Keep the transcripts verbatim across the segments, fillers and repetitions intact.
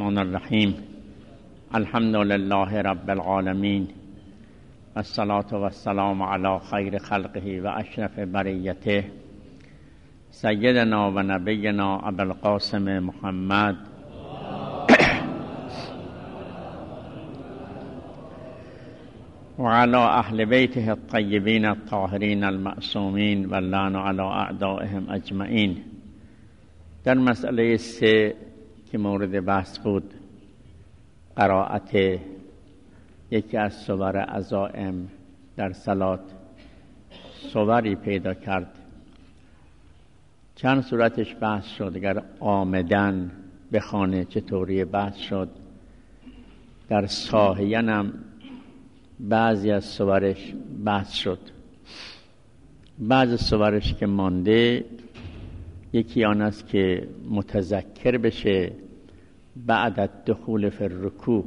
الرحمن الرحیم. الحمد لله رب العالمین، الصلاة و السلام علی خیر خلقه و اشرف بریته، سیدنا و نبینا ابوالقاسم محمد و علی اهل بیته الطیبین الطاهرین المعصومین و اللعن علی اعدائهم اجمعین. در مسئله سه که مورد بحث بود، قرائت یکی از صور عزائم در صلات، صوری پیدا کرد. چند صورتش بحث شد. اگر آمدن بخوانه چطوری بحث شد. در ساهین هم بعضی از صورش بحث شد. بعضی صورش که مانده، یکی آن است که متذکر بشه بعد از دخول فی الرکوع.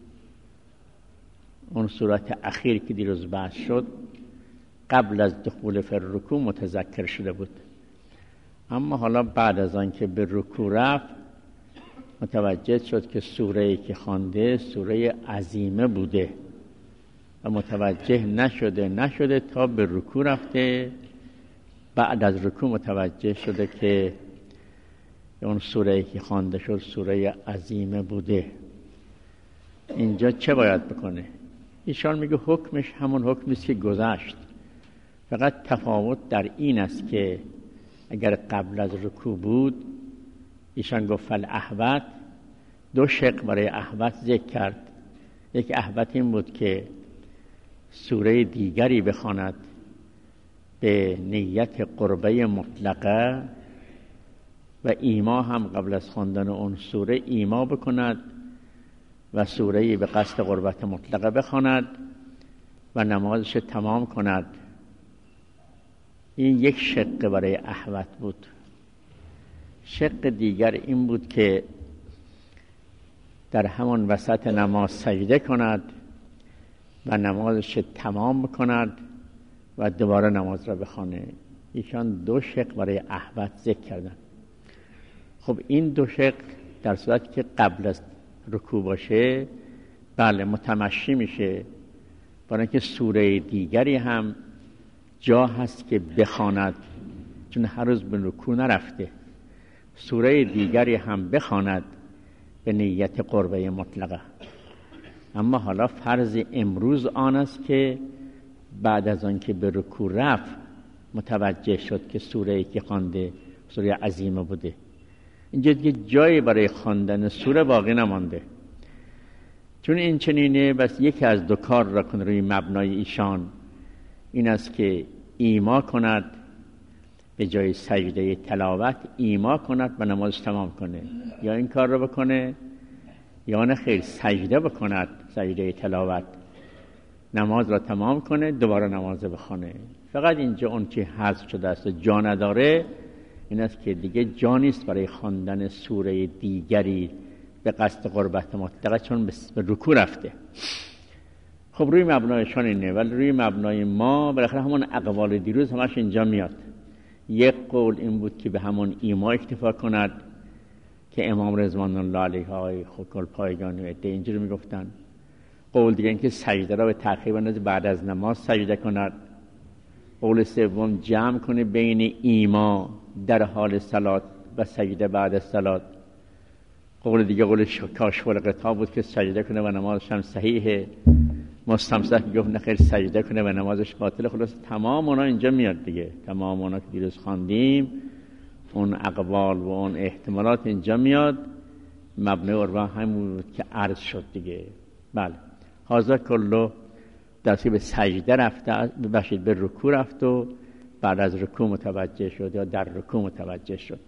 اون صورت اخیر که دیروز بحث شد قبل از دخول فی الرکوع متذکر شده بود، اما حالا بعد از آن که به رکوع رفت متوجه شد که سوره‌ای که خوانده سوره عظیمه بوده و متوجه نشده نشده تا به رکوع رفته. بعد از رکوع متوجه شده که اون سوره‌ای که خوانده شد سوره عظیمه بوده. اینجا چه باید بکنه؟ ایشان میگه حکمش همون حکمی است که گذشت، فقط تفاوت در این است که اگر قبل از رکوع بود، ایشان گفت فالاحوط، دو شق برای احوط ذکر کرد. یک احوط این بود که سوره دیگری بخواند به نیت قربه مطلقه و ایما هم قبل از خواندن اون سوره ایما بکند و سوره به قصد قربت مطلقه بخواند و نمازش تمام کند. این یک شق برای احوط بود. شق دیگر این بود که در همان وسط نماز سجده کند و نمازش تمام کند و دوباره نماز را بخوانه. ایشان دو شق برای احوط ذکر کردن. خب این دو شق در صورتی که قبل از رکوع باشه بله متمشی میشه، برای اینکه سوره دیگری هم جا هست که بخواند، چون هر روز به رکوع نرفته. سوره دیگری هم بخواند به نیت قربه مطلقه. اما حالا فرض امروز آن است که بعد از آن که به رکوع رفت متوجه شد که سوره‌ای که خوانده سوره عظیمه بوده. اینجا دیگه جایی برای خواندن سوره باقی نمانده. چون این چنینه، بس یکی از دو کار را کن روی مبنای ایشان. این است که ایما کند به جای سجده تلاوت، ایما کند و نمازش تمام کنه، یا این کار را بکنه یا نه خیر سجده بکند، سجده تلاوت، نماز را تمام کنه، دوباره نماز بخونه. فقط اینجا اون که حذف شده است جا نداره، این است که دیگه جا نیست برای خواندن سوره دیگری به قصد قربت مطلقه، چون به رکوع رفته. خب روی مبنایشان اینه، ولی روی مبنای ما بالاخره همون اقوال دیروز همش اینجا میاد. یک قول این بود که به همون ایما اکتفا کند که امام رضوان الله علیه های خودکل پایگانی و عده اینجوری میگفتن. قول دیگه این که سجده را به تأخیر بندازه، بعد از نماز سجده کند. قول سوم جمع کنه بین ایما در حال صلات و سجده بعد از صلات. قول دیگه قول کاشف الغطا بود که سجده کنه و نمازش هم صحیحه. مستمسک میگفت نخیر سجده کنه و نمازش باطله. خلاص تمام اونا اینجا میاد دیگه، تمام اونا که دیروز خواندیم، اون اقوال و اون احتمالات اینجا میاد. مبنای اربع همون بود که عرض شد دیگه. بله، حاضر کلو درسی به سجده رفته، ببخشید به رکوع رفت و بعد از رکوع متوجه شد یا در رکوع متوجه شد.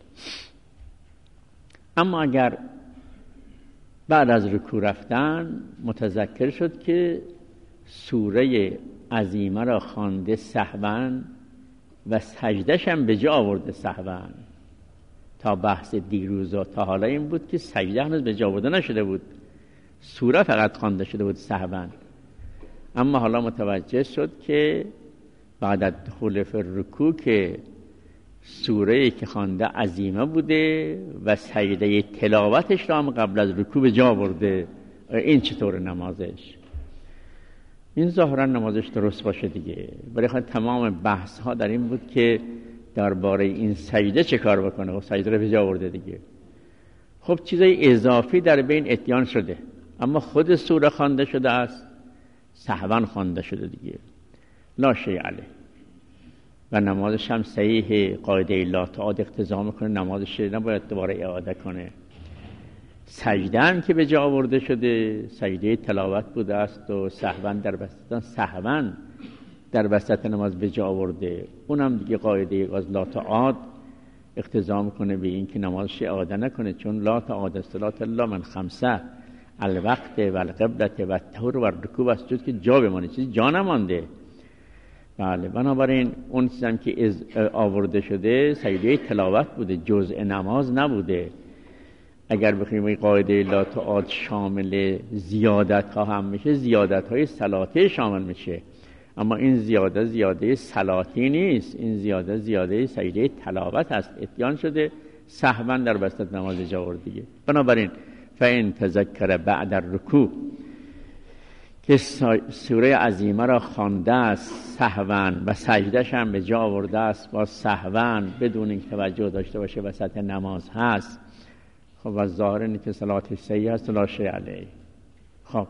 اما اگر بعد از رکوع رفتن متذکر شد که سوره عظیمه را خوانده سهواً و سجده‌ش هم به جا آورده سهواً، تا بحث دیروز و تا حالا این بود که سجده هنوز به جا آورده نشده بود، سوره فقط خوانده شده بود سهواً. اما حالا متوجه شد که بعد از دخول فی الرکوع که سوره‌ای که خوانده عظیمه بوده و سجده تلاوتش را هم قبل از رکوع به جا برده. این چطور نمازش؟ این ظاهرا نمازش درست باشه دیگه. برای خود تمام بحث ها در این بود که درباره این سجده چه کار بکنه. خب سجده رو به جا برده دیگه. خب چیزای اضافی در بین اتیان شده، اما خود سوره خوانده شده است، سهوا خوانده شده دیگه، لا شیء علیه. و نمازش هم صحیح، قاعده لا تعاد اقتضا میکنه، نمازش نباید دوباره اعاده کنه. سجده هم که به جا آورده شده سجده تلاوت بوده است و سهوا در وسط سهوا در وسط نماز به جا آورده، اونم دیگه قاعده از لا تعاد اقتضا میکنه به این که نمازش اعاده نکنه، چون لا تعاد الصلاة الا من خمسه الوقت و القبلة و الطهور و الرکوع و السجود، که جا بمانه، چیزی جا نمانده. بله، بنابراین اون چیزی که آورده شده سجده تلاوت بوده، جزء نماز نبوده. اگر بخویم این قاعده لا تعاد شامل زیادت ها هم میشه، زیادت های صلاتی شامل میشه، اما این زیاده زیاده صلاتی نیست، این زیاده زیاده سجده تلاوت است، اتیان شده سهوا در وسط نماز جا آورده دیگه. بنابراین فإن تذکر بعد الرکوع که سوره عظیمه را خوانده است سهوا و سجدهش هم به جا آورده است با سهوا بدون اینکه توجه داشته باشه وسط نماز هست، خب و ظاهر اینه که صلاتش صحیح است، لا شیء علیه. خب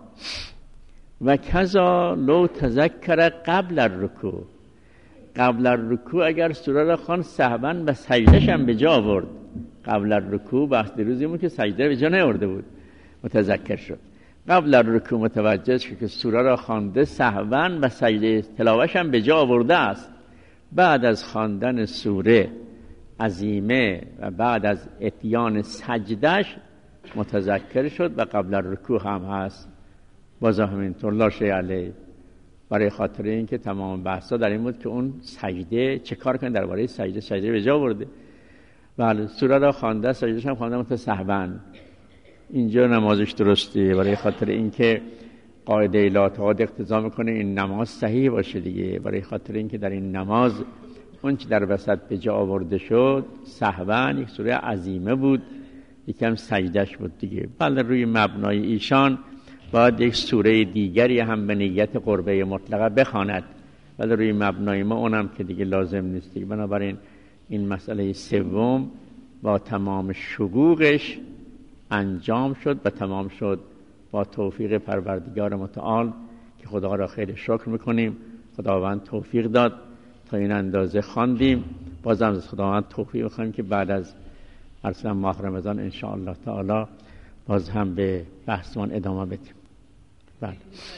و کذا لو تذکر قبل الرکوع، قبل الرکوع اگر سوره را خوان سهوا و سجدهش هم به جا آورد، قبل الرکوع بحث دیروزی بود که سجده به جا نیاورده بود، متذکر شد، قبل الرکوع متوجه شد که سوره را خوانده سهوا و سجده تلاوتش هم به جا آورده است، بعد از خواندن سوره عظیمه و بعد از اتیان سجدهش متذکر شد و قبل الرکوع هم هست، باز همینطور لا شیء علیه. برای خاطر این که تمام بحثا در این بود که اون سجده چه کار کنه درباره سجده، سجده به جا برده، بله سوره را خوانده سجدهش هم خوانده متسهوا، اینجا نمازش درسته. برای خاطر این که قاعده لا تعاد اقتضا میکنه این نماز صحیح باشه دیگه، برای خاطر این که در این نماز اون چی در وسط به جا آورده شد سهوا یک سوره عظیمه بود، یکم سجدهش بود دیگه. بله روی مبنای ایشان باید یک سوره دیگری هم به نیت قربه مطلقه بخواند، ولی روی مبنای ما اونم که دیگه لازم نیست دیگه. بنابراین این مسئله سوم با تمام شگوغش انجام شد و تمام شد با توفیق پروردگار متعال که خدا را خیلی شکر میکنیم. خداوند توفیق داد تا این اندازه خواندیم، بازم از خداوند توفیق میخوایم که بعد از ارسال ماه رمضان ان شاء الله تعالی باز هم به بحثمان ادامه بدیم. بله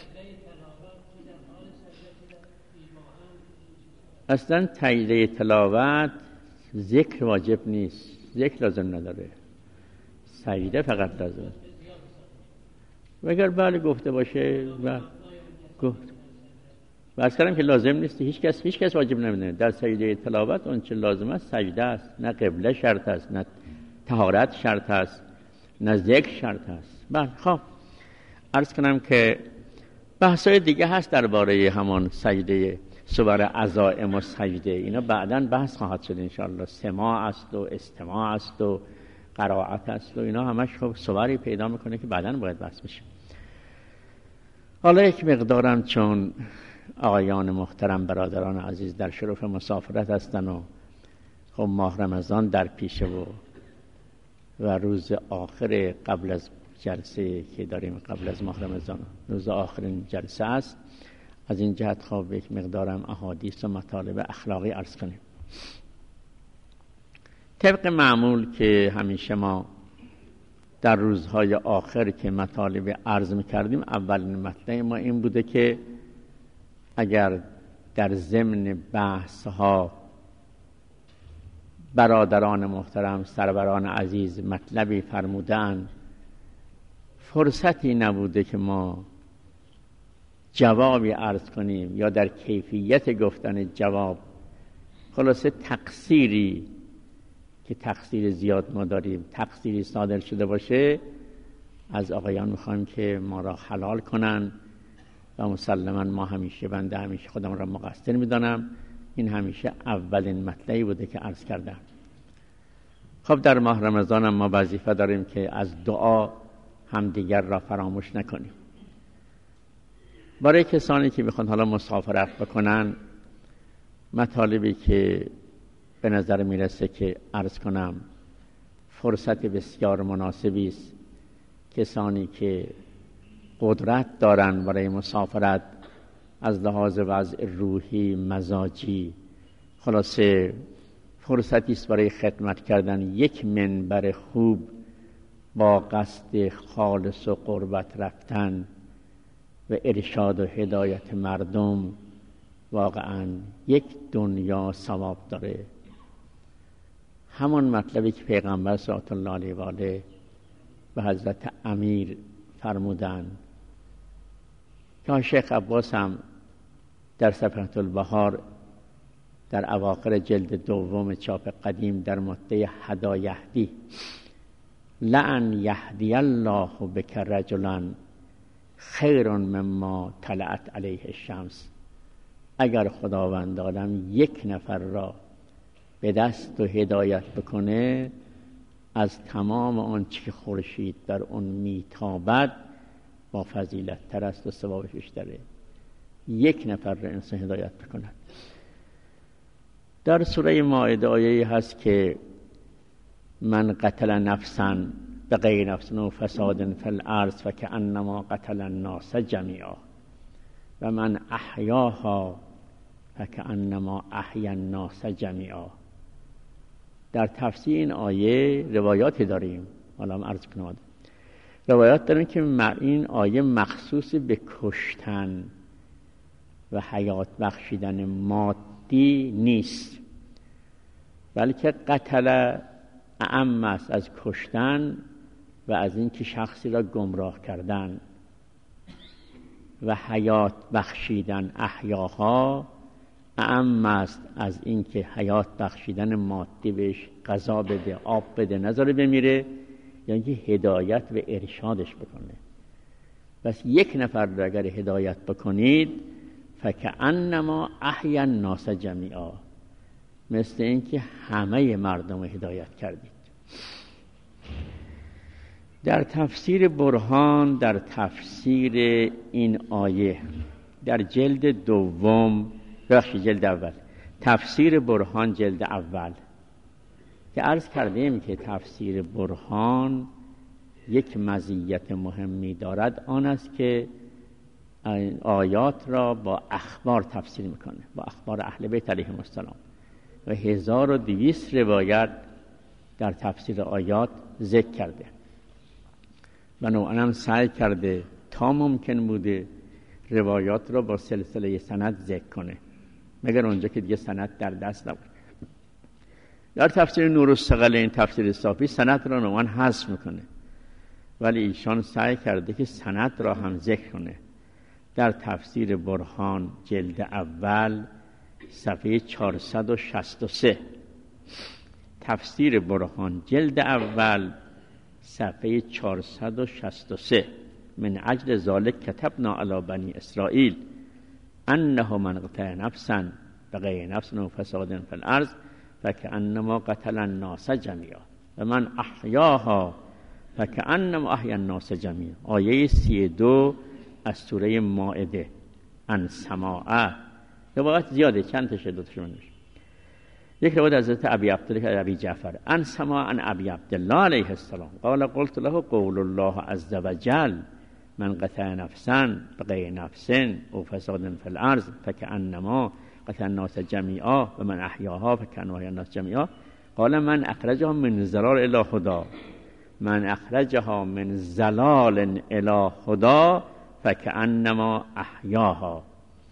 اصلا تجلیه تلاوت ذکر واجب نیست، ذکر لازم نداره، سجده فقط لازم. و اگر بله گفته باشه و گفت بس کردم که لازم نیست، هیچ کس هیچ کس واجب نمیدونه. در سجده تلاوت اون چه لازم است سجده است، نه قبله شرط است، نه طهارت شرط است، نه ذکر شرط است. بله خب عرض کنم که بحثای دیگه هست درباره همان سجده صور عزائم و سجده، اینا بعداً بحث خواهد شد ان شاء الله. سماع است و استماع است و قرائت است و اینا همش خب صوری پیدا میکنه که بعداً باید بحث بشه. حالا یک مقدارم چون آقایان محترم برادران عزیز در شرف مسافرت هستن و خب ماه رمضان در پیشه و و روز آخر قبل از جلسه که داریم قبل از ماه رمضان روز آخرین جلسه است، از این جهت خواب یک مقدارم احادیث و مطالب اخلاقی عرض کنیم. طبق معمول که همیشه ما در روزهای آخر که مطالب عرض میکردیم، اولین مطلب ما این بوده که اگر در ضمن بحث ها برادران محترم سروران عزیز مطلبی فرمودن، فرصتی نبوده که ما جوابی عرض کنیم یا در کیفیت گفتن جواب خلاصه تقصیری که تقصیر زیاد ما داریم تقصیری صادر شده باشه، از آقایان میخوایم که ما را حلال کنن و مسلما ما همیشه بنده همیشه خودم را مقصر میدانم این همیشه اولین مطلبی بوده که عرض کردم. خب در ماه رمضان هم ما وظیفه داریم که از دعا همدیگر را فراموش نکنیم. برای کسانی که میخوان حالا مسافرت بکنن، مطالبی که به نظر میرسه که عرض کنم فرصت بسیار مناسبی است. کسانی که قدرت دارن برای مسافرت از لحاظ وضع روحی، مزاجی، خلاصه فرصتی است برای خدمت کردن یک منبر خوب با قصد خالص و قربت رفتن و ارشاد و هدایت مردم، واقعا یک دنیا ثواب داره. همون مطلبی که پیغمبر صلی الله علیه و آله به حضرت امیر فرمودن که شیخ عباس هم در صفحة البهار در اواخر جلد دوم چاپ قدیم در ماده هدایهدی، لعن یهدی الله بک رجلا خیر مما طلعت علیه الشمس، اگر خداوند عالم یک نفر را به دست و هدایت بکنه از تمام آن چی خورشید در اون میتابد با فضیلت تر است و ثوابش بیشتره. یک نفر را انسان هدایت بکند. در سوره مائده آیه‌ای هست که من قتل نفسا بغیر نفس و فساد فی الارض فکأنما قتل الناس جمیعا و من احیاها فکأنما احیا الناس جمیعا. در تفسیر این آیه روایاتی داریم، حالا هم عرض کنم. روایات داریم که این آیه مخصوص به کشتن و حیات بخشیدن مادی نیست، بلکه قتل اعم است از کشتن و از این که شخصی را گمراه کردن، و حیات بخشیدن احیاها اعم است از این که حیات بخشیدن مادی بهش غذا بده، آب بده، نذاره بمیره، یعنی که هدایت و ارشادش بکنه. بس یک نفر را اگر هدایت بکنید فکأنما احیا الناس جمیعا، مثل این که همه مردم رو هدایت کردید. در تفسیر برهان، در تفسیر این آیه در جلد دوم، بخش جلد اول، تفسیر برهان جلد اول، که عرض کردیم که تفسیر برهان یک مزیت مهمی دارد، آن است که آیات را با اخبار تفسیر میکنه، با اخبار اهل بیت علیهم السلام، و هزار و دویست روایت در تفسیر آیات ذکر کرده و نوعا هم سعی کرده تا ممکن بوده روایات را با سلسله سند ذکر کنه، مگر اونجا که دیگه سند در دست نبود. در تفسیر نورالثقلین، تفسیر صافی، سند را نوعا حذف میکنه، ولی ایشان سعی کرده که سند را هم ذکر کنه. در تفسیر برهان جلد اول صفحه چهارصد و شصت و سه، تفسیر برهان جلد اول صفحه چهارصد و شصت و سه، من اجل ذلک کتبنا علی بنی اسرائیل انه من قتل نفسا بغیر نفس و فساد فی الارض فکأنما قتل الناس جمیعا و من احیاها فکأنما احیا الناس جمیعا. آیه سی و دو از سوره مائده. ان سماعه، روایت زیاده، چند تاشه، دو تاشه منش. یک روایت از حضرت ابی عبدالله ابی جعفر، ان سماع ان ابی عبدالله علیه السلام قال قلت له قول الله عز وجل من قتل نفسا بغیر نفس او فساد فی الارض فکأنما قتل الناس جمیعا و من احیاها فکأنما احیا الناس جمیعا. قال من اخرجها من ضلال الی هدی، من اخرجها من ضلال الی هدی فکأنما احیاها.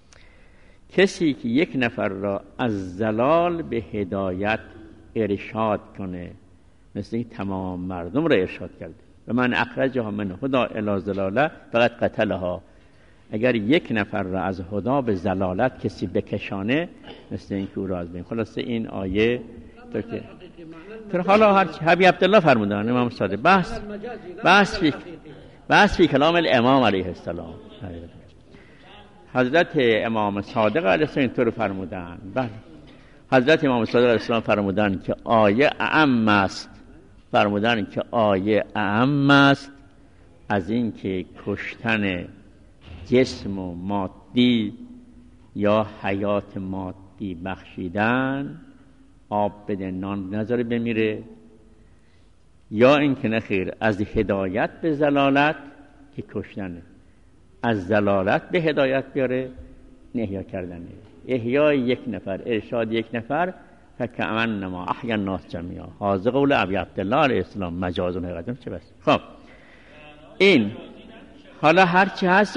کسی که یک نفر را از ضلال به هدایت ارشاد کنه، مثل این تمام مردم را ارشاد کرده. و من اخرجها من هدی الی ضلاله فقط قتلها. اگر یک نفر را از هدی به ضلالت کسی بکشانه، مثل این که او را از بین. خلاصه این آیه تو که تو حالا هر ابی عبدالله فرمودن امام صادق، بحث بحث فی بحث فی کلام الامام علیه السلام. حضرت امام صادق علیه السلام اینطور فرمودن. بله حضرت امام صادق علیه السلام فرمودن که آیه اعم است، فرمودن که آیه اعم است از این که کشتن جسم و مادی یا حیات مادی بخشیدن، آب بده نان نذاره بمیره، یا این که نخیر از هدایت به ضلالت که کشتنه، از ضلالت به هدایت بیاره احیا کردنه. احیای یک نفر، ارشاد یک نفر، فکأنما احیا الناس جمیعا. هذا قول ابی عبدالله علیه السلام، مجاز و حقیقت چه بس. خب این حالا هرچی هست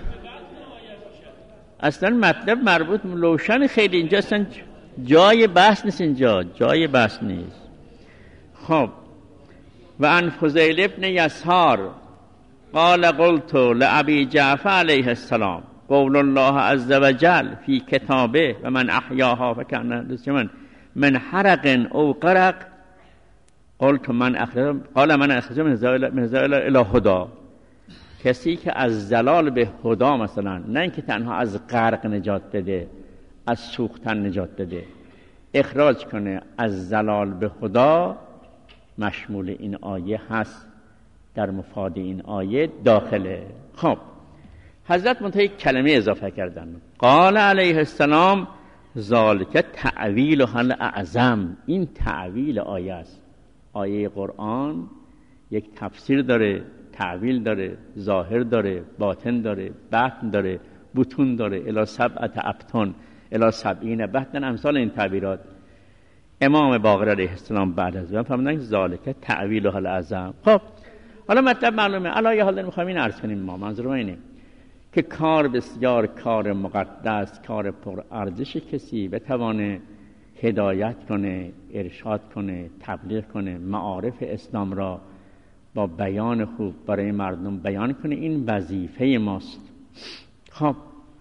اصلا مطلب مربوط روشن خیلی، اینجا اصلا جای بحث نیست، اینجا جای بحث نیست. خب و ان فضیل ابن یسار قال قلت لابی جعفر علیه السلام قول الله عز وجل فی کتابه و من احیاها فکأن من من حرق او غرق قلت من اخرج قال من اخرج من زلال الی هدی. کسی که از زلال به هدا، مثلا نه اینکه تنها از غرق نجات بده، از سوختن نجات بده، اخراج کنه از زلال به هدا، مشمول این آیه هست، در مفاد این آیه داخله. خب حضرت منتهی کلمه اضافه کردن، قال علیه السلام ذالک تعویل حل اعظم. این تعویل آیه است. آیه قرآن یک تفسیر داره، تعویل داره، ظاهر داره، باطن داره، بطن داره، بطون داره، الی سبعت ابطن الی سبعین بطن، امثال این تعبیرات. امام باقر علیه السلام بعد از اون فرمودن ذالک تعویل حل اعظم. خب حالا مطلب معلومه، علی حال میخوایم این عرض کنیم. ما منظور ما اینه که کار بسیار کار مقدس، کار پر ارزش کسی بتوانه هدایت کنه، ارشاد کنه، تبلیغ کنه، معارف اسلام را با بیان خوب برای مردم بیان کنه، این وظیفه ماست. خب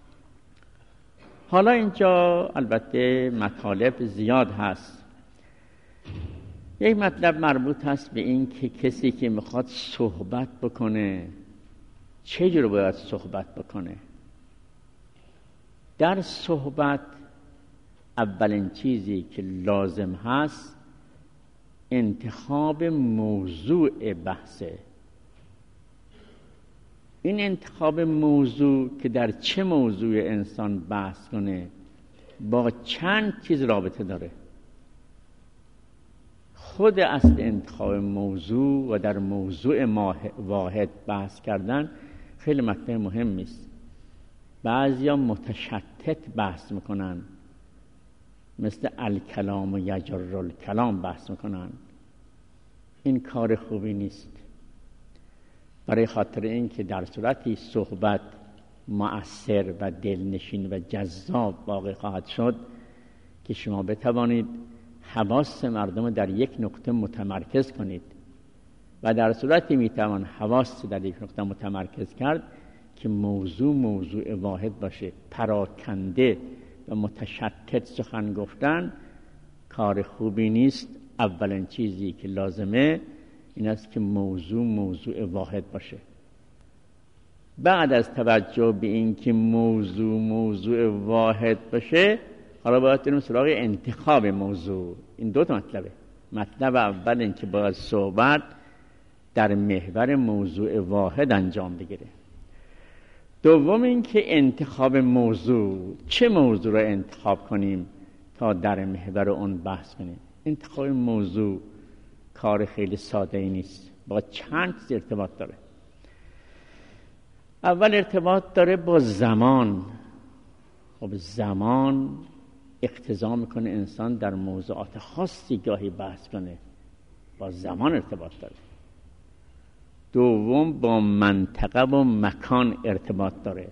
حالا اینجا البته مطالب زیاد هست. یک مطلب مربوط هست به این که کسی که میخواد صحبت بکنه چجور باید صحبت بکنه. در صحبت اولین چیزی که لازم هست انتخاب موضوع بحثه. این انتخاب موضوع که در چه موضوع انسان بحث کنه با چند چیز رابطه داره. خود اصل انتخاب موضوع و در موضوع واحد بحث کردن خیلی مطلب مهمی است. بعضیا متشتت بحث میکنن، مثل الکلام و یجر الکلام بحث میکنن. این کار خوبی نیست، برای خاطر این که در صورتی صحبت مؤثر و دلنشین و جذاب واقع خواهد شد که شما بتوانید حواس مردم در یک نقطه متمرکز کنید، و در صورتی میتوان حواس در یک نقطه متمرکز کرد که موضوع موضوع واحد باشه. پراکنده و متشتت سخن گفتن کار خوبی نیست. اولین چیزی که لازمه این است که موضوع موضوع واحد باشه. بعد از توجه به این که موضوع موضوع واحد باشه، حالا باید بریم سراغ انتخاب موضوع. این دو تا مطلبه. مطلب اول این که باید صحبت در محور موضوع واحد انجام بگیره. دوم این که انتخاب موضوع، چه موضوع را انتخاب کنیم تا در محور اون بحث کنیم. انتخاب موضوع کار خیلی ساده ای نیست، با چند چیز ارتباط داره. اول ارتباط داره با زمان. خب زمان اقتضا میکنه انسان در موضوعات خاصی گاهی بحث کنه، با زمان ارتباط داره. دوم با منطقه و مکان ارتباط داره.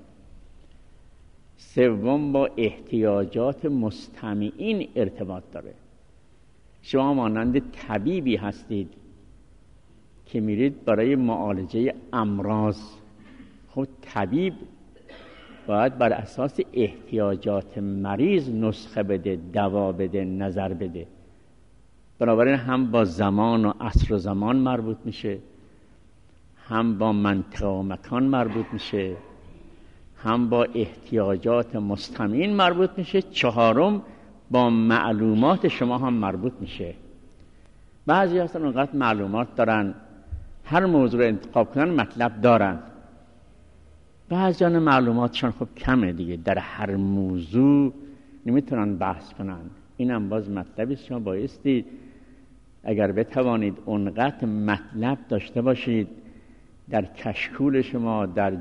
سوم با احتیاجات مستمعین ارتباط داره. شما مانند طبیبی هستید که میرید برای معالجه امراض. خب طبیب باید بر اساس احتیاجات مریض نسخه بده، دوا بده، نظر بده. بنابراین هم با زمان و عصر و زمان مربوط میشه، هم با منطقه و مکان مربوط میشه، هم با احتیاجات مستمعین مربوط میشه. چهارم با معلومات شما هم مربوط میشه. بعضی هستن اونقدر معلومات دارن هر موضوع رو انتخاب کنن مطلب دارن، بعضی هستن معلوماتشان خب کمه دیگه، در هر موضوع نمیتونن بحث کنن. اینم باز مطلبی شما بایستی اگر بتوانید اونقدر مطلب داشته باشید در کشکول شما، در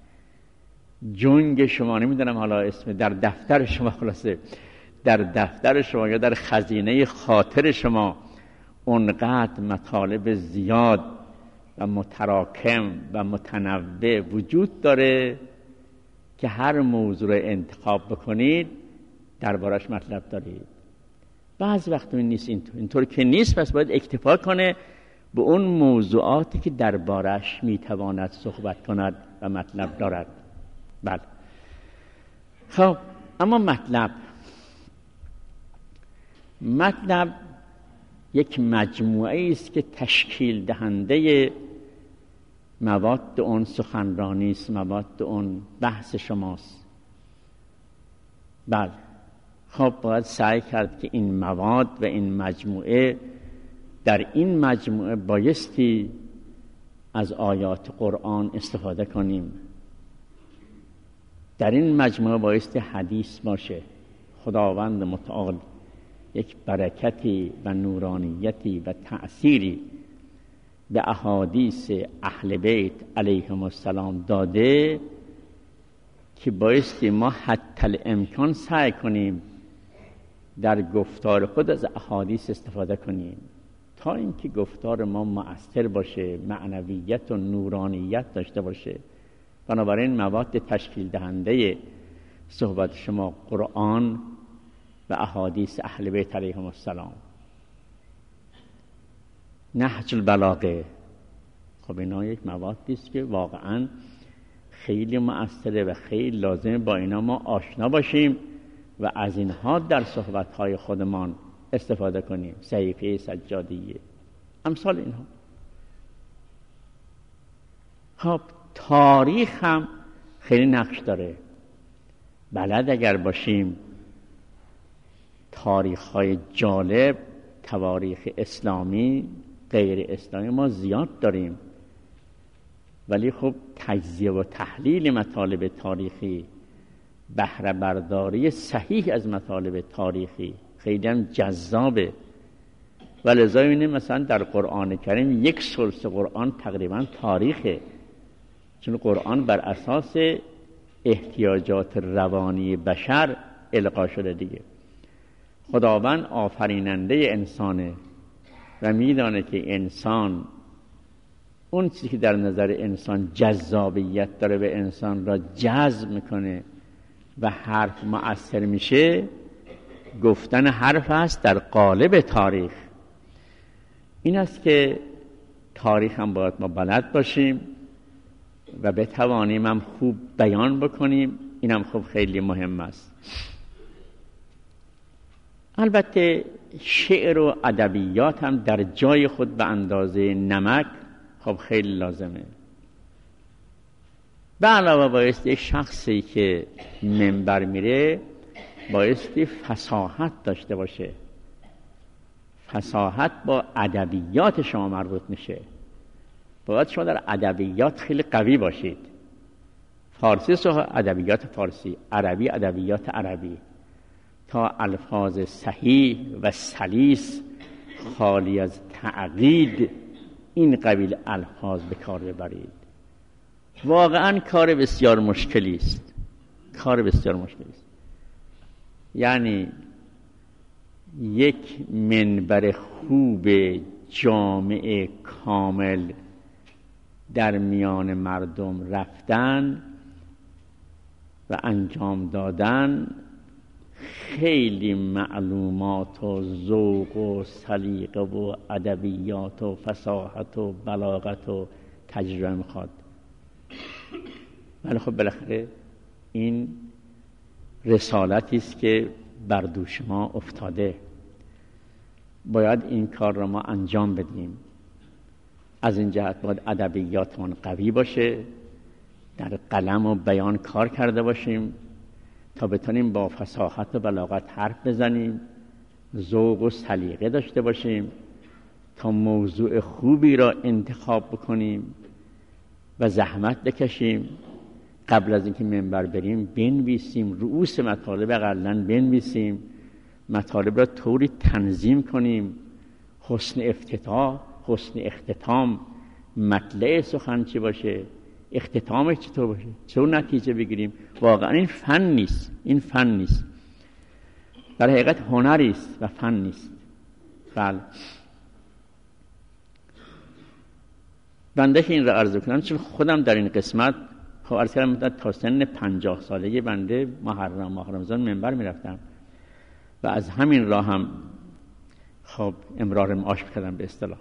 جنگ شما، نمیدونم حالا اسم، در دفتر شما، خلاصه در دفتر شما یا در خزینه خاطر شما اونقدر مطالب زیاد و متراکم و متنوع وجود داره که هر موضوع رو انتخاب بکنید دربارش مطلب دارید. بعض وقت این نیست، اینطور اینطور که نیست، پس باید اکتفا کنه به اون موضوعاتی که دربارش میتواند صحبت کند و مطلب دارد. بله. خب اما مطلب مطلب یک مجموعه است که تشکیل دهنده مواد اون سخنرانی است، مواد اون بحث شماست. بله. خب باید سعی کرد که این مواد و این مجموعه، در این مجموعه بایستی از آیات قرآن استفاده کنیم، در این مجموعه بایستی حدیث باشه. خداوند متعال یک برکتی و نورانیتی و تأثیری به احادیث اهل بیت علیهم السلام داده که بایستی ما حتی الامکان سعی کنیم در گفتار خود از احادیث استفاده کنیم تا اینکه گفتار ما مؤثر باشه، معنویت و نورانیت داشته باشه. بنابراین مواد تشکیل دهنده صحبت شما قرآن و احادیث اهل بیت علیهم السلام. نهج البلاغه، خب اینا یک موادی است که واقعا خیلی مؤثره و خیلی لازمه با اینا ما آشنا باشیم و از اینها در صحبت‌های خودمان استفاده کنیم. صحیفه سجادیه، امثال اینها. خب تاریخ هم خیلی نقش داره. بلد اگر باشیم تاریخ‌های جالب، تواریخ اسلامی، غیر اسلامی ما زیاد داریم، ولی خب تجزیه و تحلیل مطالب تاریخی، بهره برداری صحیح از مطالب تاریخی خیلی هم جذابه. و لذا اینه مثلا در قرآن کریم یک ثلث قرآن تقریبا تاریخه، چون قرآن بر اساس احتیاجات روانی بشر القا شده دیگه. خداوند آفریننده انسانه و میدانه که انسان اون چیزی که در نظر انسان جذابیت داره به انسان را جذب میکنه و حرف مؤثر میشه. گفتن حرف است در قالب تاریخ. این است که تاریخ هم باید ما بلد باشیم و بتوانیم هم خوب بیان بکنیم. این هم خوب خیلی مهم است. البته شعر و ادبیات هم در جای خود به اندازه نمک خب خیلی لازمه. به علاوه بایستی شخصی که منبر میره بایستی فصاحت داشته باشه. فصاحت با ادبیات شما مربوط میشه. باید شما در ادبیات خیلی قوی باشید. فارسی صحبت ادبیات فارسی، عربی ادبیات عربی، تا الفاظ صحیح و سلیس خالی از تعقید این قبیل الفاظ به کار ببرید. واقعا کار بسیار مشکلی است، کار بسیار مشکلی است. یعنی یک منبر خوب جامع کامل در میان مردم رفتن و انجام دادن خیلی معلومات و ذوق و سلیقه و ادبیات و فصاحت و بلاغت و تجربه میخواد. ولی خب بالاخره این رسالتی است که بر دوش ما افتاده، باید این کار را ما انجام بدیم. از این جهت باید ادبیاتمون قوی باشه، در قلم و بیان کار کرده باشیم تا بتونیم با فصاحت و بلاغت حرف بزنیم، ذوق و سلیقه داشته باشیم، تا موضوع خوبی را انتخاب بکنیم و زحمت بکشیم. قبل از اینکه منبر بریم بنویسیم، رؤوس مطالب اقلن بنویسیم، مطالب را طوری تنظیم کنیم، حسن افتتاح، حسن اختتام، مطلع سخن چی باشه، اختتامش چطور باشه، چه نتیجه بگیریم. واقعا این فن نیست، این فن نیست، در حقیقت هنری است و فن نیست. بله، بنده که این را عرض کنم چون خودم در این قسمت خب عرض کردم تا سن پنجاه سالگی بنده محرم ماه رمضان منبر میرفتم و از همین راه هم خب امرار معاش کردم به اصطلاح.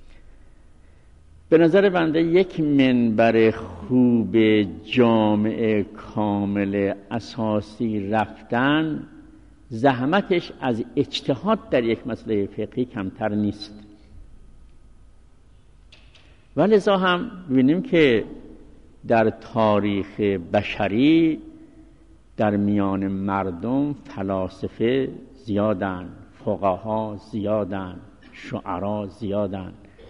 به نظر بنده یک منبر خوب جامع کامل اساسی رفتن زحمتش از اجتهاد در یک مسئله فقهی کمتر نیست. ولذا هم ببینیم که در تاریخ بشری در میان مردم فلاسفه زیادن، فقها زیادن، شعرا زیادن،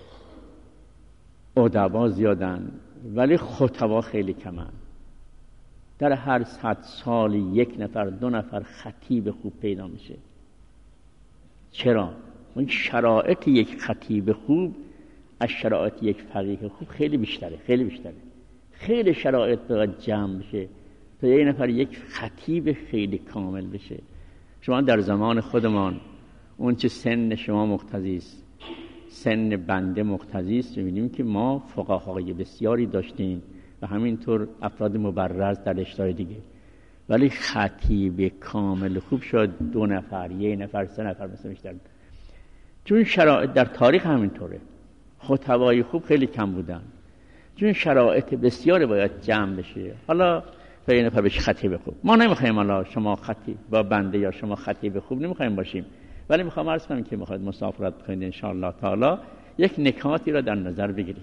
ادبا زیادن، ولی خطبا خیلی کمن. در هر صد سال یک نفر دو نفر خطیب خوب پیدا میشه. چرا؟ اون شرایط یک خطیب خوب از شرایط یک فقیه خوب خیلی بیشتره، خیلی بیشتره. خیلی شرایط باید جمع بشه تا یک نفر یک خطیب خیلی کامل بشه. شما در زمان خودمان اون چه سن شما مقتضی است، سن بنده مقتضی است، می‌بینیم که ما فقهای بسیاری داشتیم و همینطور افراد مبرز در رشته‌های دیگه، ولی خطیب کامل خوب شد دو نفر، یک نفر، سه نفر مثلا بیشتر. چون شرایط در تاریخ همینطوره، خطبای خوب خیلی کم بودن، چون شرایط بسیاری باید جمع بشه. حالا تا یک نفر بشه خطیب خوب. ما نمیخوایم حالا شما خطیب با بنده یا شما خطیب خوب نمیخوایم باشیم، ولی میخوام عرض کنم که میخواید مسافرت کنید ان شاء الله تعالی یک نکاتی را در نظر بگیرید.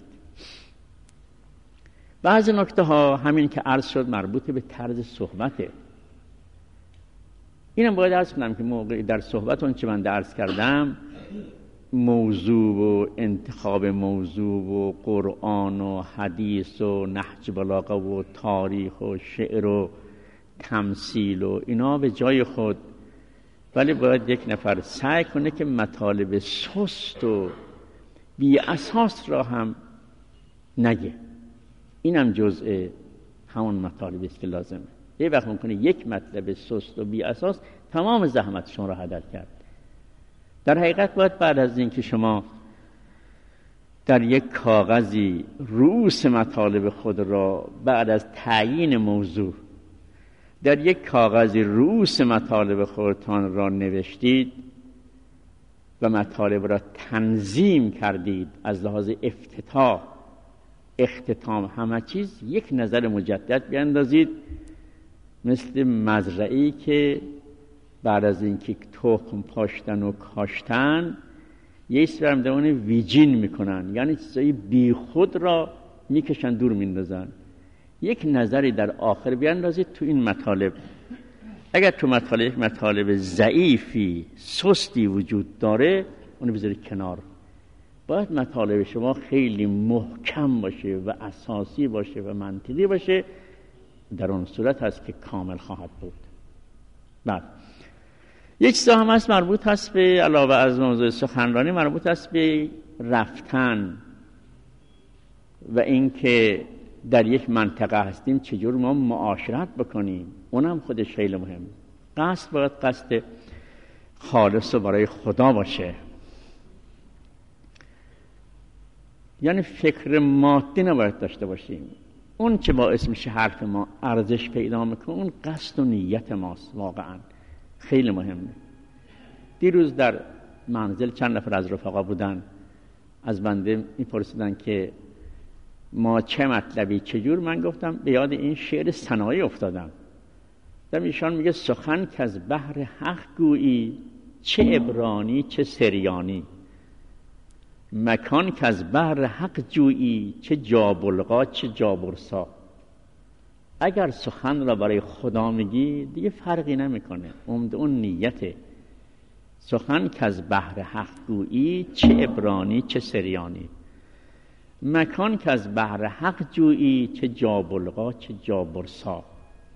بعضی نکته ها همین که عرض شد مربوط به طرز صحبته. اینم باید عرض کنم که موقع در صحبت اون چه من عرض کردم، موضوع و انتخاب موضوع و قرآن و حدیث و نهج بلاغه و تاریخ و شعر و تمثیل و اینا به جای خود، ولی باید یک نفر سعی کنه که مطالب سست و بی اساس را هم نگه. اینم جزء همون مطالبی است که لازمه. یه وقت ممکنه یک مطلب سست و بی اساس تمام زحمتشون را هدر کرد. در حقیقت باید بعد از این که شما در یک کاغذی رؤوس مطالب خود را بعد از تعیین موضوع در یک کاغذی رؤوس مطالب خودتان را نوشتید و مطالب را تنظیم کردید از لحاظ افتتاح، اختتام، همه چیز یک نظر مجدد بیاندازید، مثل مزرعه‌ای که بعد از اینکه تخم پاشتن و کاشتن یه سرمدهان ویجین میکنن، یعنی چیزایی بی خود را میکشن دور میندازن. یک نظری در آخر بیاندازید تو این مطالب. اگر تو مطالب یک مطالب ضعیفی سستی وجود داره اونو بذارید کنار. باید مطالب شما خیلی محکم باشه و اساسی باشه و منطقی باشه، در اون صورت هست که کامل خواهد بود. بعد یک چیز هم هست مربوط هست به علاوه از موضوع سخنرانی، مربوط هست به رفتن و اینکه در یک منطقه هستیم چجور ما معاشرت بکنیم. اونم خودش خیلی مهمه. قصد باید قصد خالص و برای خدا باشه، یعنی فکر مادی نباید داشته باشیم. اون که باعث میشه حرف ما ارزش پیدا میکنه اون قصد و نیت ماست. واقعا خیلی مهمه. دیروز در منزل چند نفر از رفقا بودن، از بنده میپرسیدن که ما چه مطلبی چجور. من گفتم به یاد این شعر سنایی افتادم. در ایشان میگه سخن که از بحر حق گویی، چه عبرانی چه سریانی، مکان که از بحر حق جویی، چه جابلغا چه جابرسا. اگر سخن را برای خدا میگی دیگه فرقی نمیکنه، عمده اون نیته. سخن که از بحر حق گویی، چه عبرانی چه سریانی. مکان که از بحر حق جویی، چه جابلقا چه جابرسا.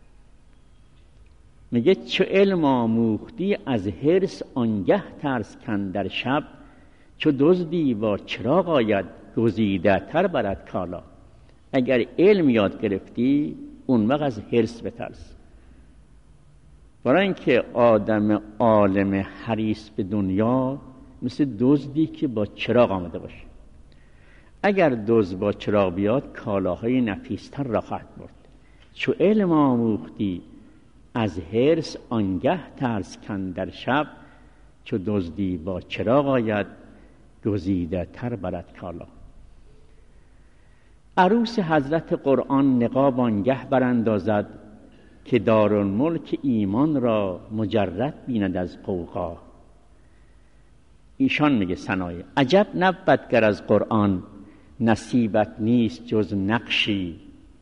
میگه چه علم آموختی از حرص، آنگه ترس کن در شب. چو دزدی با چراغ آید، گزیده تر برد کالا. اگر علم یاد گرفتی اون وقت از حرص بترس، برای اینکه آدم عالم حریص به دنیا مثل دزدی که با چراغ آمده باشه. اگر دزد با چراغ بیاد کالاهای نفیستر را خواهد برد. چو علم آموختی از حرص، آنگه ترس کن در شب. چو دزدی با چراغ آید، گزیده تر برد کالا. عروس حضرت قرآن نقاب آنگه براندازد، که دارالملک ایمان را مجرد بیند از غوغا. ایشان میگه ثنایی: عجب نبود گر از قرآن، نصیبت نیست جز نقشی.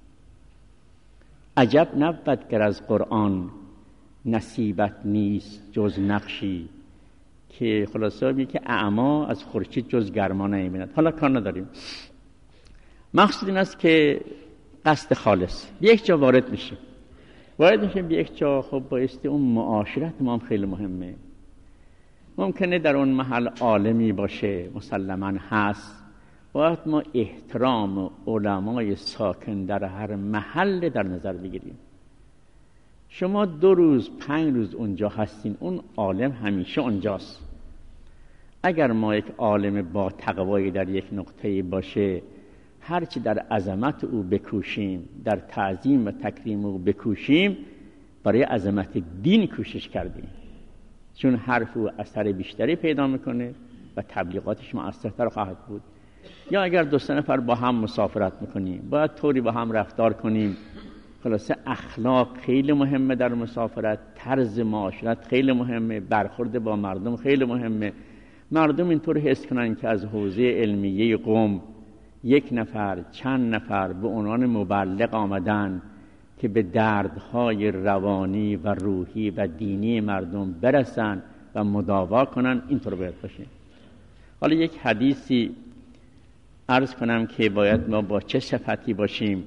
عجب نبود گر از قرآن، نصیبت نیست جز نقشی. که خلاصه میگه که اعما از خورشید جز گرما نمیبیند. حالا کار نداریم، مقصود این است که قصد خالص به یک جا وارد میشه. وارد میشه به یک جا، خب بایستی اون معاشرت ما هم خیلی مهمه. ممکنه در اون محل عالمی باشه، مسلماً هست، باید ما احترام علمای ساکن در هر محل در نظر بگیریم. شما دو روز پنج روز اونجا هستین، اون عالم همیشه اونجاست. اگر ما یک عالم با تقوایی در یک نقطه باشه، هرچی در عظمت او بکوشیم، در تعظیم و تکریم او بکوشیم، برای عظمت دین کوشش کردیم، چون حرف او اثر بیشتری پیدا میکنه و تبلیغاتش مؤثرتر خواهد بود. یا اگر دو سه نفر با هم مسافرت میکنیم، باید طوری با هم رفتار کنیم. خلاصه اخلاق خیلی مهمه در مسافرت، طرز معاشرت خیلی مهمه، برخورد با مردم خیلی مهمه. مردم اینطور حس کنن که از حوزه علمیه قوم یک نفر چند نفر به عنوان مبلغ آمدن که به دردهای روانی و روحی و دینی مردم برسن و مداوا کنن، اینطور باید باشه. حالا یک حدیثی عرض کنم که باید ما با چه صفتی باشیم.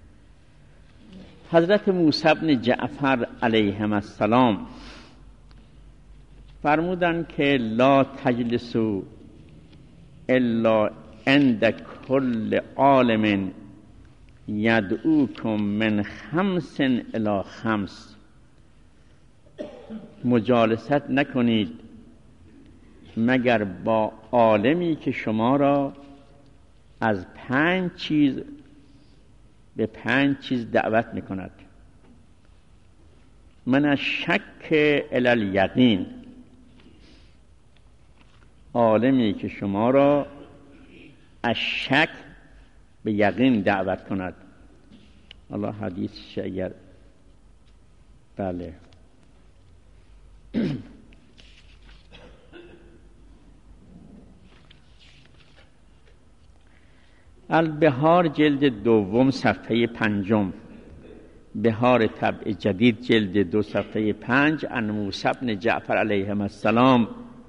حضرت موسی بن جعفر علیهم السلام فرمودن که لا تجلسوا الا عند کل عالم یدعوکم من خمس الی خمس. مجالست نکنید مگر با عالمی که شما را از پنج چیز به پنج چیز دعوت میکند. من الشک الی الیقین، عالمی که شما را از شک به یقین دعوت کند. الله حدیث شاید بله البهار جلد دوم صفحه پنجم، بهار طبع جدید جلد دو صفحه پنج. عن موسی بن جعفر علیهم السلام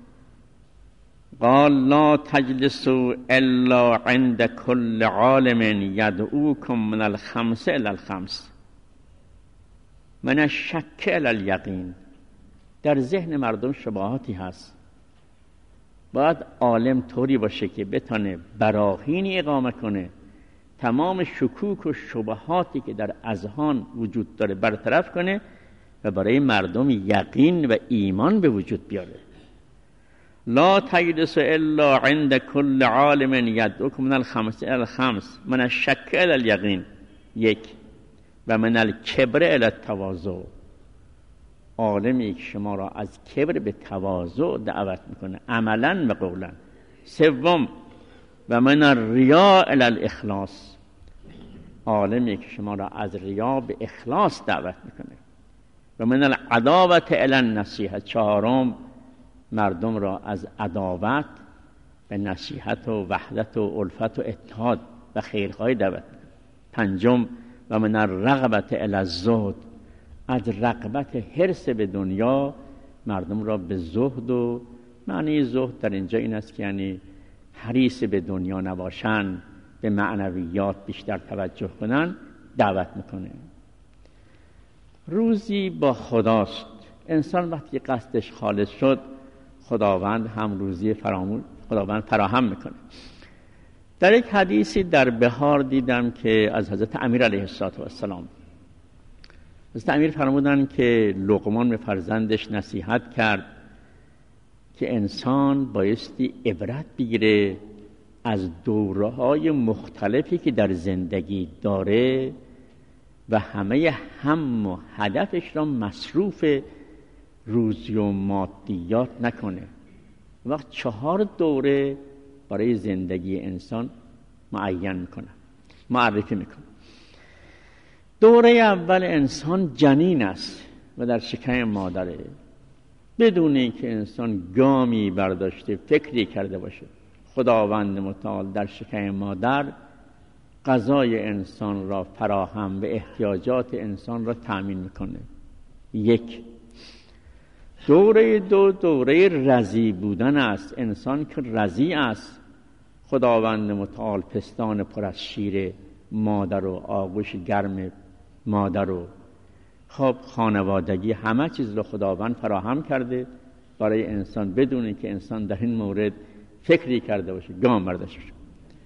قال لا تجلسوا الا عند كل عالم يدعوكم من الخمس الى الخمس من الشك الى اليقين. در ذهن مردم شبهاتی هست، باید عالم طوری باشه که بتونه براهینی اقامه کنه، تمام شکوک و شبهاتی که در اذهان وجود داره برطرف کنه و برای مردم یقین و ایمان به وجود بیاره. لا تجلس الا عند كل عالم يدعوكم من الخمس الى الخمس من الشك الى اليقين. یک و من الكبر الى التواضع، عالمی که شما را از کبر به تواضع دعوت میکنه عملا و قولا. سوم و من الرياء الى الاخلاص، عالمی که شما را از ریا به اخلاص دعوت میکنه. و من العداوه الى النصیحه، چهارم مردم را از عداوت به نصیحت و وحدت و الفت و اتحاد و خیرخواهی دعوت میکنه. پنجم و و من الرغبت الی الزهد، از رغبت حرص به دنیا مردم را به زهد، و معنی زهد در اینجا این است که یعنی حریص به دنیا نباشن، به معنویات بیشتر توجه کنن، دعوت میکنه. روزی با خداست. انسان وقتی قصدش خالص شد، خداوند هم روزی فرامون خداوند فراهم میکنه. در یک حدیثی در بهار دیدم که از حضرت امیر علیه السلام، حضرت امیر فرمودن که لقمان به فرزندش نصیحت کرد که انسان بایستی عبرت بگیره از دوره‌های مختلفی که در زندگی داره و همه هم و هدفش را مصروف روزی و مادیات نکنه. وقت چهار دوره برای زندگی انسان معین میکنه، معرفی میکنه. دوره اول انسان جنین است و در شکم مادره، بدون اینکه انسان گامی برداشته فکری کرده باشه. خداوند متعال در شکم مادر غذای انسان را فراهم و احتیاجات انسان را تأمین میکنه. یک. دوره دو دوره رضی بودن است. انسان که رضی است، خداوند متعال پستان پر از شیر مادر و آغوش گرم مادر و خب خانوادگی، همه چیز رو خداوند فراهم کرده برای انسان بدون اینکه انسان در این مورد فکری کرده باشه، گام برداشته باشه.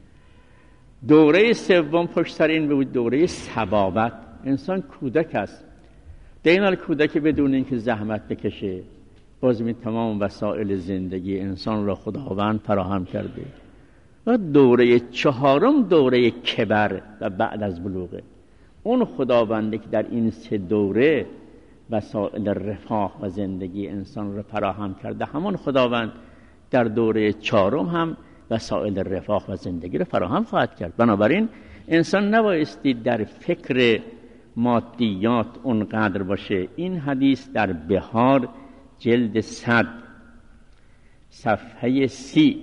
دوره سوم پشت سر این بود دوره صبابت. انسان کودک است، در این حال کودک بدون اینکه زحمت بکشه، باز می تمام وسایل زندگی انسان را خداوند فراهم کرده. و دوره چهارم دوره کبر و بعد از بلوغه. اون خداونده که در این سه دوره وسایل رفاه و زندگی انسان را فراهم کرده، همان خداوند در دوره چهارم هم وسایل رفاه و زندگی را فراهم خواهد کرد. بنابراین انسان نبایستی در فکر مادیات اونقدر باشه. این حدیث در بهار جلد صد صفحه سی،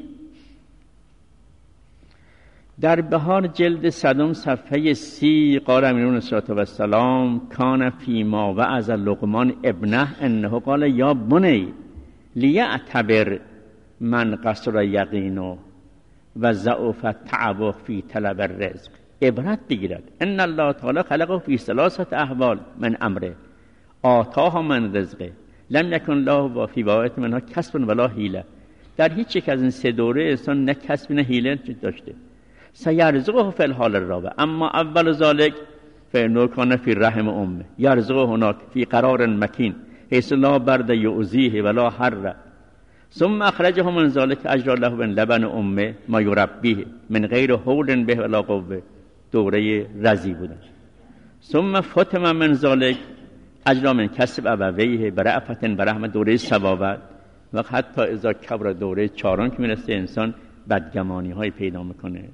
در بهار جلد صدم صفحه سی، قال امیرون صلی الله علیه و کان فیما وعظ لقمان ابنه انه قال یا بنی لیعتبر من قصر یقینو و ضعف تعبه فی طلب الرزق. عبرت بگیرد. ان الله تعالی خلقه فی ثلاثه احوال من امره، آتاها من رزقه، لم یکن الله و فی واحد منها کسب ولا حیله. در هیچ یک از این سه دوره انسان نه کسب نه حیله داشته. سیرزقه فی الحال الرابع، اما اول ذلک فانه کان فی رحم امه یرزقه هناک فی قرار مکین حیث لا برد یؤذیه ولا حر، ثم اخرجه من ذلک اجرا له من لبن امه ما یربیه من غیر حول به ولا قوه. دوره رضی بودن. ثم فتم من ذلک اجرا من کسب ابویه برأفت برحمت، دوره صبابت. و حتی اذا کبر دوره چهارم که میرسه انسان بدگمانی های پیدا میکنه.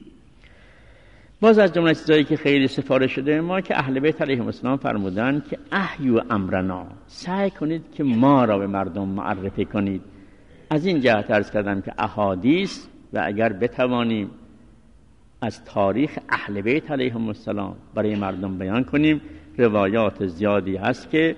باز از جمله چیزایی که خیلی سفارش شده ما که اهل بیت علیهم السلام فرمودن که احیوا امرنا، سعی کنید که ما را به مردم معرفی کنید. از این جهت عرض کردم که احادیث و اگر بتوانیم از تاریخ اهل بیت علیهم السلام برای مردم بیان کنیم، روایات زیادی هست که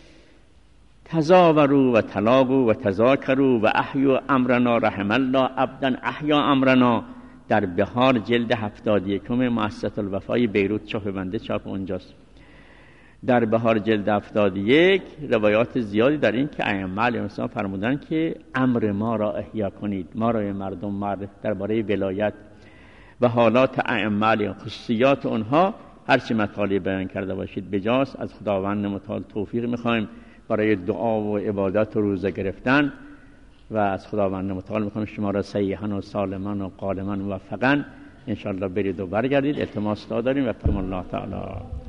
تزاوروا و تلاقوا و تذاکروا و احیوا امرنا رحم الله عبدا احیا امرنا. در بهار جلد هفتاد و یکم مؤسسه الوفای بیروت چاپ بنده چاپ اونجاست. در بهار جلد هفتاد و یک روایات زیادی در این که ائمه علیهم السلام فرمودن که امر ما را احیا کنید، ما را به مردم معرف درباره ولایت و حالات ائمه علیهم، خصوصیات اونها، هر چه مطالب بیان کرده باشید بجاست. از خداوند متعال توفیق می‌خوایم برای دعا و عبادت و روزه گرفتن و از خداوند متعال می‌خوایم شما را صحیحاً و سالماً و قالماً موفقاً ان شاء الله برید و برگردید. التماس داریم و فرمان الله تعالی.